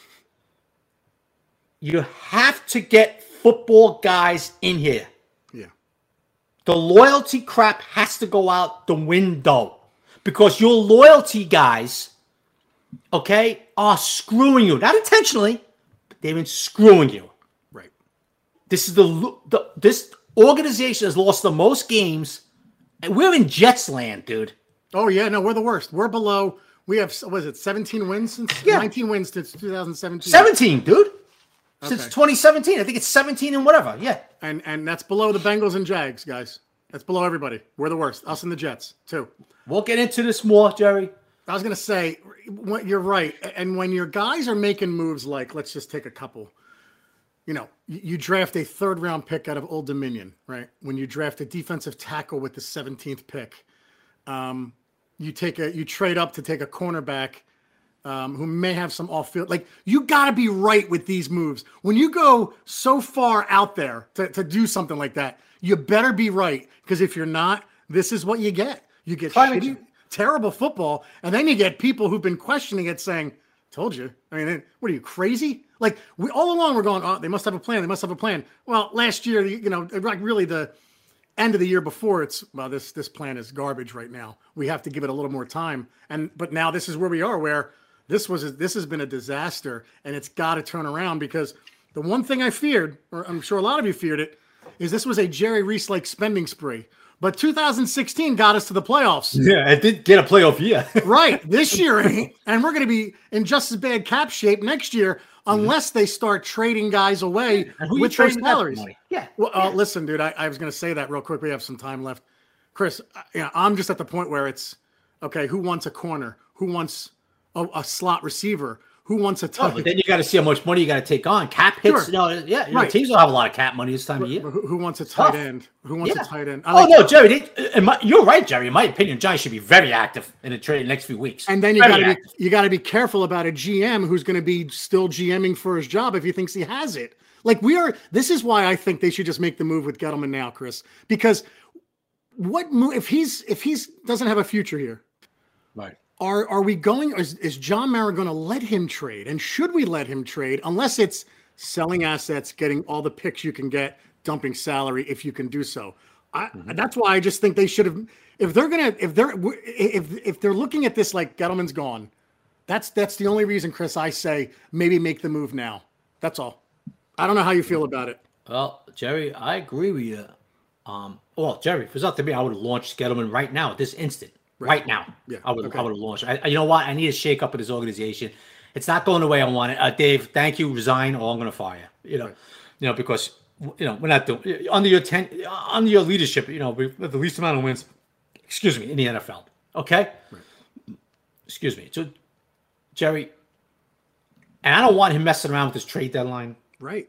you have to get football guys in here. Yeah. The loyalty crap has to go out the window because your loyalty guys, okay, are screwing you. Not intentionally, but they've been screwing you. Right. This is the, the this organization has lost the most games. And we're in Jets land, dude. Oh, yeah. No, we're the worst. We're below. We have, what is it, seventeen wins since? Yeah. nineteen wins since two thousand seventeen. seventeen, dude. Since okay. twenty seventeen. I think it's seventeen and whatever. Yeah. And and that's below the Bengals and Jags, guys. That's below everybody. We're the worst. Us and the Jets, too. We'll get into this more, Jerry. I was going to say, you're right. And when your guys are making moves like, let's just take a couple. you know, you, you draft a third round pick out of Old Dominion, right? When you draft a defensive tackle with the seventeenth pick, um, you take a you trade up to take a cornerback um, who may have some off field. Like, you got to be right with these moves. When you go so far out there to, to do something like that, you better be right, because if you're not, this is what you get. You get shitty, terrible football, and then you get people who've been questioning it saying, "Told you." I mean, what are you, crazy? Like, we all along we're going, "Oh, they must have a plan. They must have a plan." Well, last year, you know, like really the end of the year before, it's, well, this this plan is garbage right now. We have to give it a little more time. And but now this is where we are, where this was this has been a disaster, and it's got to turn around, because the one thing I feared, or I'm sure a lot of you feared it, is this was a Jerry Reese-like spending spree. But two thousand sixteen got us to the playoffs. Yeah, it did get a playoff year. Right. This year ain't. And we're going to be in just as bad cap shape next year unless they start trading guys away with their salaries. Yeah. Well, yeah. Uh, listen, dude, I, I was going to say that real quick. We have some time left. Chris, you know, I'm just at the point where it's, okay, who wants a corner? Who wants a, a slot receiver? Who wants a tight? Oh, but then you got to see how much money you got to take on. Cap hits, Sure. you know, yeah, you know, Right. teams will have a lot of cap money this time of year. Who, who wants a tight Tough. end? Who wants Yeah. a tight end? I Oh like- no, Jerry! They, in my, you're right, Jerry. In my opinion, Giants should be very active in the trade in the next few weeks. And then you Very got to be active. you got to be careful about a G M who's going to be still GMing for his job if he thinks he has it. Like, we are. This is why I think they should just make the move with Gettleman now, Chris. Because what move if he's if he's doesn't have a future here? Right. Are are we going? Is, is John Mara going to let him trade? And should we let him trade? Unless it's selling assets, getting all the picks you can get, dumping salary if you can do so. I, Mm-hmm. That's why I just think they should have. If they're gonna, if they're, if if they're looking at this like Gettleman's gone, that's that's the only reason, Chris. I say maybe make the move now. That's all. I don't know how you feel about it. Well, Jerry, I agree with you. Um, well, Jerry, if it's up to me, I would have launched Gettleman right now at this instant. Right, now, Yeah, I would okay. I would have launched. I, you know what? I need a shake up of this organization. It's not going the way I want it. Uh, Dave, thank you. Resign, or I'm going to fire you. You know, Right. you know because you know we're not doing under your ten under your leadership. You know, we have the least amount of wins. Excuse me, in the N F L. Okay. Right. Excuse me. So, Jerry, and I don't want him messing around with this trade deadline. Right.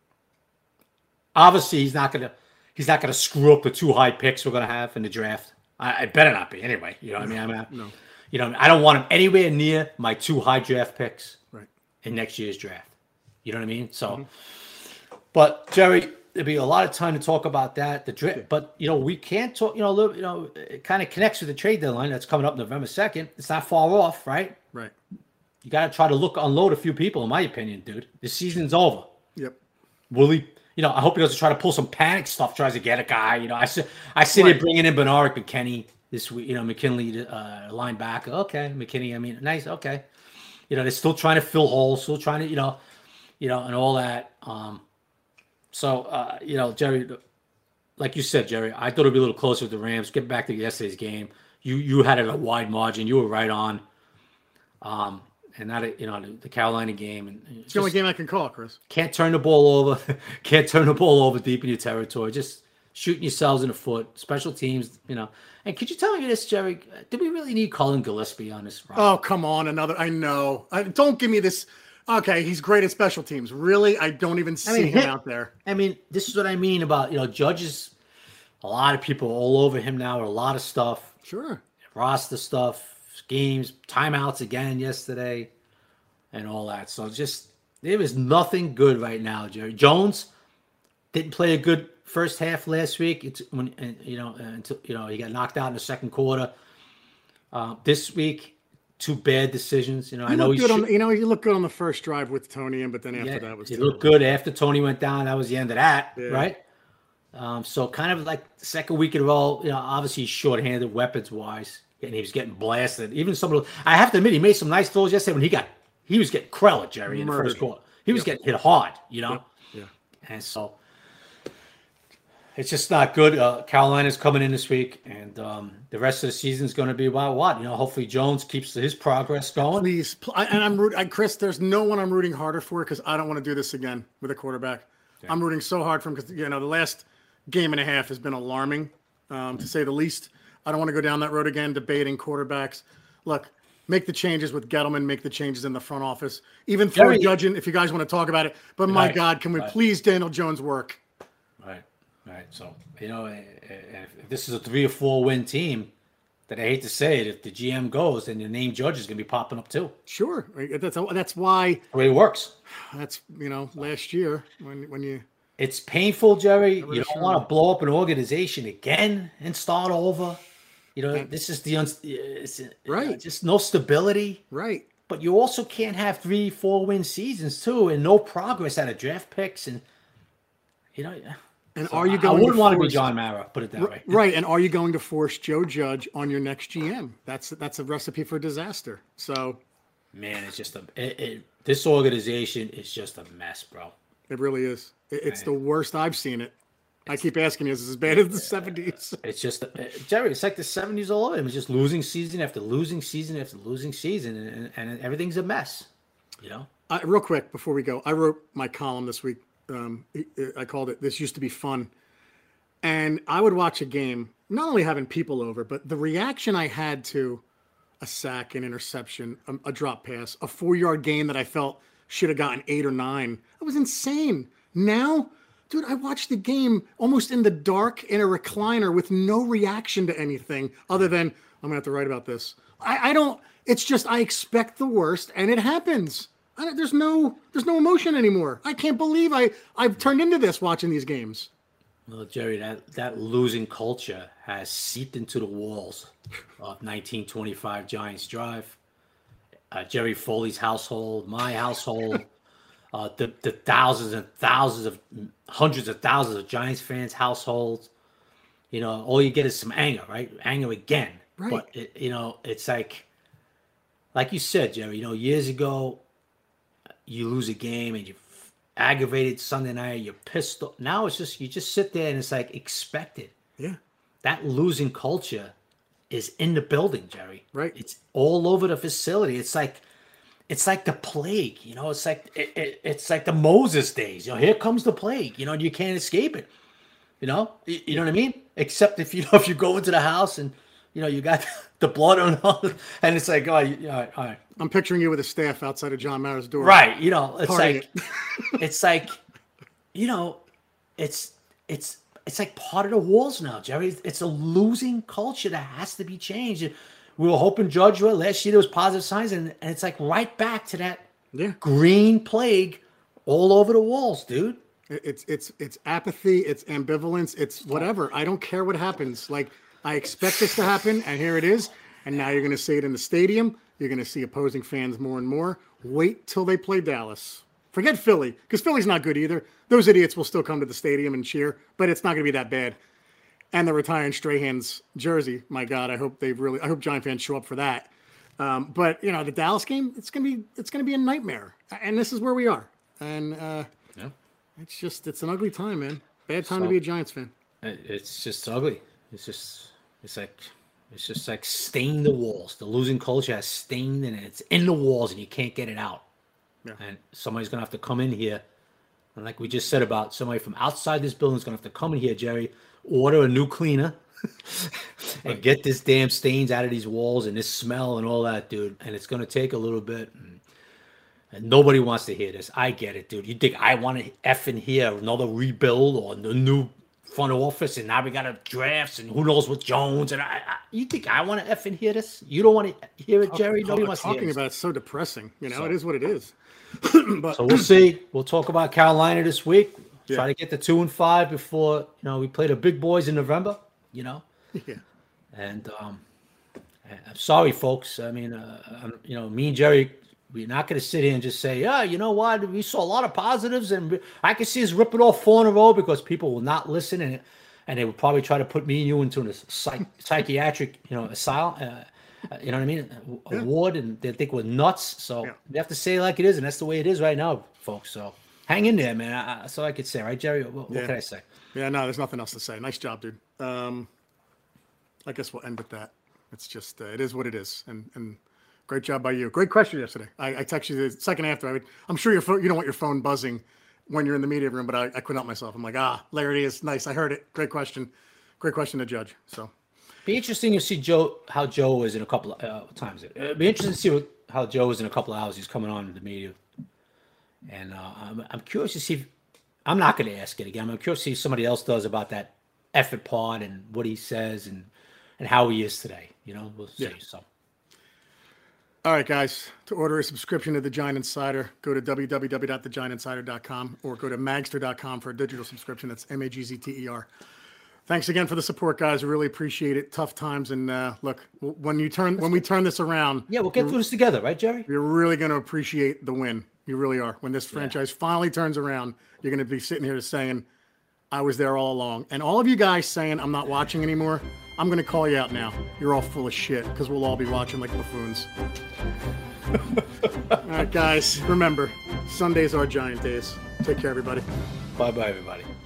Obviously, he's not gonna he's not gonna screw up the two high picks we're gonna have in the draft. I, I better not be anyway. You know what I mean? I'm not, No. You know, I don't want him anywhere near my two high draft picks Right. in next year's draft. You know what I mean? So, but Jerry, there'll be a lot of time to talk about that. The draft, but you know, we can't talk. You know, a little. You know, it kind of connects with the trade deadline that's coming up November second. It's not far off, right? Right. You got to try to look unload a few people, in my opinion, dude. The season's over. Yep. Will he? You know, I hope he doesn't try to pull some panic stuff. Tries to get a guy. You know, I see. I see Right. they bringing in Bernard McKinney this week. You know, McKinley, uh, linebacker. Okay, McKinney. I mean, nice. Okay. You know, they're still trying to fill holes. Still trying to, you know, you know, and all that. Um. So, uh, you know, Jerry, like you said, Jerry, I thought it'd be a little closer with the Rams. Get back to yesterday's game. You you had it a wide margin. You were right on. Um. And not, you know, the, the Carolina game, and It's the only game I can call, Chris. can't turn the ball over. Can't turn the ball over deep in your territory. Just shooting yourselves in the foot. Special teams, you know. And could you tell me this, Jerry? Did we really need Cullen Gillespie on this roster? Oh, come on. Another. I know. I, don't give me this. Okay. He's great at special teams. Really? I don't even see mean, him hit- out there. I mean, this is what I mean about, you know, Judges. A lot of people all over him now. A lot of stuff, Sure. roster stuff, schemes, timeouts again yesterday, and all that. So just there is nothing good right now, Jerry. Jones didn't play a good first half last week. It's when and, you know until you know he got knocked out in the second quarter. Uh, this week, two bad decisions. You know, I He know looked he good on. should, the- You know, he looked good on the first drive with Tony, and but then after yeah, that was. it terrible. looked good after Tony went down. That was the end of that, Yeah. right? Um, so kind of like the second week in a row. You know, obviously he's shorthanded weapons wise, and he was getting blasted. Even some of the, I have to admit, he made some nice throws yesterday when he got he was getting crelled, Jerry, in the Murdered. first quarter. He was Yep. getting hit hard, you know. Yep. Yeah. And so it's just not good. Uh, Carolina's coming in this week, and um, the rest of the season is going to be about what? You know, hopefully Jones keeps his progress going. Please, pl- I, and I'm rooting. I, Chris, there's no one I'm rooting harder for because I don't want to do this again with a quarterback. I'm rooting so hard for him because you know the last game and a half has been alarming, um, to say the least. I don't want to go down that road again, debating quarterbacks. Look, make the changes with Gettleman, make the changes in the front office, even throw Jerry, Judging if you guys want to talk about it. But my right, God, can we right. please Daniel Jones work? Right, right. So, you know, if this is a three or four win team, that I hate to say it, if the G M goes, then the name Judge is going to be popping up too. Sure. That's that's why. The way it works. That's, you know, last year when when you. It's painful, Jerry. Really You don't sure. want to blow up an organization again and start over. You know, and, this is the un- it's, right. Uh, just no stability. Right. But you also can't have three, four win seasons too, and no progress out of draft picks, and you know. And so are you I, going? I wouldn't to want force, to be John Mara. Put it that r- way. Right. And are you going to force Joe Judge on your next G M? That's that's a recipe for disaster. So. Man, it's just a it, it, this organization is just a mess, bro. It really is. It, it's Right. the worst I've seen it. I keep asking you, is it as bad as the seventies? It's just, uh, Jerry, it's like the seventies all over. It was just losing season after losing season after losing season, and, and everything's a mess, you know? Uh, real quick, before we go, I wrote my column this week. Um, I called it, This Used to Be Fun. And I would watch a game, not only having people over, but the reaction I had to a sack, an interception, a, a drop pass, a four-yard gain that I felt should have gotten eight or nine. It was insane. Now, dude, I watched the game almost in the dark in a recliner with no reaction to anything other than, I'm going to have to write about this. I, I don't, it's just, I expect the worst and it happens. I don't, there's no, there's no emotion anymore. I can't believe I, I've turned into this watching these games. Well, Jerry, that, that losing culture has seeped into the walls of nineteen twenty-five Giants Drive, uh, Jerry Foley's household, my household, uh, the, the thousands and thousands of, hundreds of thousands of Giants fans' households. You know, all you get is some anger, right? Anger again. Right. But, it, you know, it's like, like you said, Jerry, you know, years ago, you lose a game and you aggravated Sunday night, you're pissed off. Now it's just, you just sit there and it's like expected. Yeah. That losing culture is in the building, Jerry. Right. It's all over the facility. It's like, it's like the plague, you know, it's like, it, it, it's like the Moses days, you know, here comes the plague, you know, and you can't escape it, you know, you, you know what I mean? Except if, you know, if you go into the house and, you know, you got the blood on all, and it's like, oh, you, all right, all right. I'm picturing you with a staff outside of John Mara's door. Right. You know, it's Partying like, it's like, you know, it's, it's, it's like part of the walls now, Jerry. It's a losing culture that has to be changed. We were hoping Judge would. Last year there was positive signs, and, and it's like right back to that Yeah. green plague all over the walls, dude. It's it's it's apathy, it's ambivalence, it's whatever. I don't care what happens. Like, I expect this to happen, and here it is. And now you're going to see it in the stadium. You're going to see opposing fans more and more. Wait till they play Dallas. Forget Philly, because Philly's not good either. Those idiots will still come to the stadium and cheer, but it's not going to be that bad. And they're retiring Strahan's jersey. My God, I hope they really. I hope Giant fans show up for that. Um, but you know, the Dallas game, it's gonna be it's gonna be a nightmare. And this is where we are. And uh, Yeah. it's just it's an ugly time, man. Bad time So- to be a Giants fan. It's just ugly. It's just, it's like, it's just like stained the walls. The losing culture has stained, and it's in the walls, and you can't get it out. Yeah. And somebody's gonna have to come in here, and like we just said about somebody from outside this building is gonna have to come in here, Jerry, order a new cleaner, and get this damn stains out of these walls and this smell and all that, dude. And it's gonna take a little bit. And, and nobody wants to hear this. I get it, dude. You think I want to effing hear another rebuild or a new front office, and now we got a drafts and who knows what Jones and I, I you think I want to effing hear this? You don't want to hear it, Jerry? Nobody wants to hear Talking this. about it's so depressing. You know, So- it is what it is. But So we'll see. We'll talk about Carolina this week. Yeah. Try to get to two and five before, you know, we play the big boys in November, you know. yeah, And um, I'm sorry, folks. I mean, uh, I'm, you know, me and Jerry, we're not going to sit here and just say, yeah, you know what? We saw a lot of positives, and I can see us ripping off four in a row because people will not listen, and and they would probably try to put me and you into a psych, psychiatric, you know, asylum. Uh, you know what I mean? A Yeah. ward, and they think we're nuts. So Yeah. we have to say it like it is, and that's the way it is right now, folks. So hang in there, man. I, I, that's all I could say, right, Jerry? What, what Yeah. can I say? yeah. No, there's nothing else to say. Nice job, dude. Um, I guess we'll end with that. It's just uh, it is what it is, and and great job by you. Great question yesterday. I, I texted you the second after. I would, I'm sure your phone, you don't want your phone buzzing when you're in the media room, but I, I couldn't help myself. I'm like, ah, there it is. Nice. I heard it. Great question. Great question to Judge. So Be interesting to see Joe how Joe is in a couple of uh, times. It'd be interesting to see what, how Joe is in a couple of hours. He's coming on in the media, and uh, I'm I'm curious to see. If, I'm not going to ask it again. I'm curious to see if somebody else does about that effort part and what he says and and how he is today. You know, we'll see. Yeah. So. All right, guys. To order a subscription to The Giant Insider, go to w w w dot the giant insider dot com or go to magster dot com for a digital subscription. That's M A G Z T E R. Thanks again for the support, guys. We really appreciate it. Tough times, and uh, look, when you turn when we turn this around, yeah, we'll get through this together, right, Jerry? You're really going to appreciate the win. You really are. When this franchise yeah. finally turns around, you're going to be sitting here saying, "I was there all along." And all of you guys saying, "I'm not watching anymore," I'm going to call you out now. You're all full of shit because we'll all be watching like buffoons. All right, guys. Remember, Sundays are Giant days. Take care, everybody. Bye, bye, everybody.